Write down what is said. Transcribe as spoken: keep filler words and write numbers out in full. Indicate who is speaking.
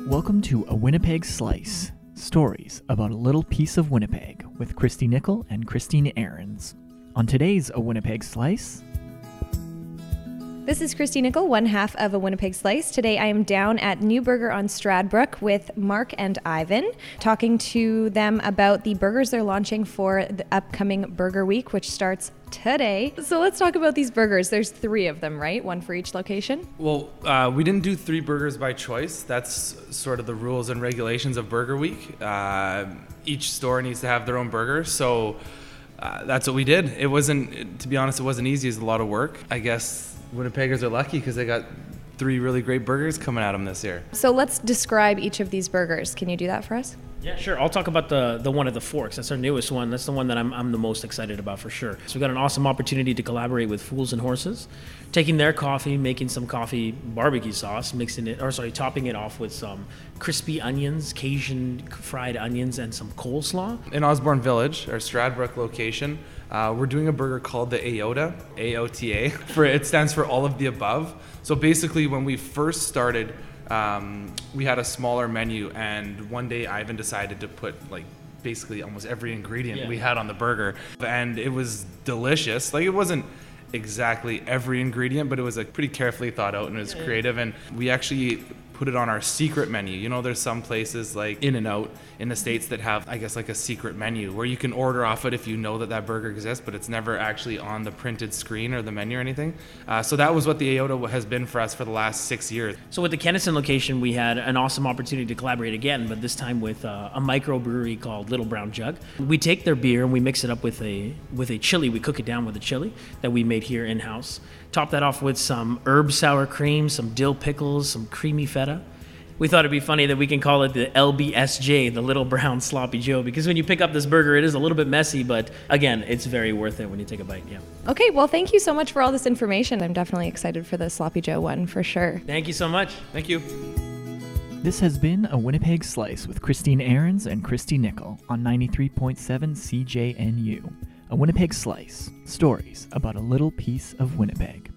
Speaker 1: Welcome to A Winnipeg Slice, stories about a little piece of Winnipeg with Christy Nickel and Christine Ahrens. On today's A Winnipeg Slice...
Speaker 2: This is Christy Nickel, one half of A Winnipeg Slice. Today I am down at New Burger on Stradbrook with Mark and Ivan, talking to them about the burgers they're launching for the upcoming Burger Week, which starts today. So let's talk about these burgers. There's three of them, right? One for each location?
Speaker 3: Well, uh, we didn't do three burgers by choice. That's sort of the rules and regulations of Burger Week. Uh, each store needs to have their own burger, so uh, that's what we did. It wasn't, to be honest, it wasn't easy. It's a lot of work. I guess Winnipeggers are lucky because they got three really great burgers coming at them this year.
Speaker 2: So let's describe each of these burgers. Can you do that for us?
Speaker 4: Yeah, sure. I'll talk about the the one at the Forks. That's our newest one. That's the one that I'm I'm the most excited about for sure. So we got an awesome opportunity to collaborate with Fools and Horses, taking their coffee, making some coffee barbecue sauce, mixing it, or sorry, topping it off with some crispy onions, Cajun fried onions, and some coleslaw.
Speaker 3: In Osborne Village, our Stradbrook location, uh, we're doing a burger called the A O T A, A O T A. For it stands for all of the above. So basically, when we first started, Um, we had a smaller menu, and one day Ivan decided to put like basically almost every ingredient
Speaker 4: Yeah.
Speaker 3: we had on the burger, and it was delicious. Like, it wasn't exactly every ingredient, but it was like pretty carefully thought out, and it was
Speaker 4: Yeah.
Speaker 3: creative. And we actually put it on our secret menu. You know, there's some places like In-N-Out in the States that have, I guess, like a secret menu where you can order off it if you know that that burger exists, but it's never actually on the printed screen or the menu or anything. Uh, so that was what the A O T A has been for us for the last six years.
Speaker 4: So with the Kennison location, we had an awesome opportunity to collaborate again, but this time with uh, a microbrewery called Little Brown Jug. We take their beer and we mix it up with a with a chili. We cook it down with a chili that we made here in-house. Top that off with some herb sour cream, some dill pickles, some creamy feta. We thought it'd be funny that we can call it the L B S J, the Little Brown Sloppy Joe, because when you pick up this burger, it is a little bit messy, but again, it's very worth it when you take a bite. Yeah.
Speaker 2: Okay, well, thank you so much for all this information. I'm definitely excited for the Sloppy Joe one for sure.
Speaker 4: Thank you so much.
Speaker 3: Thank you.
Speaker 1: This has been A Winnipeg Slice with Christine Ahrens and Christy Nickel on ninety-three point seven C J N U. A Winnipeg Slice, stories about a little piece of Winnipeg.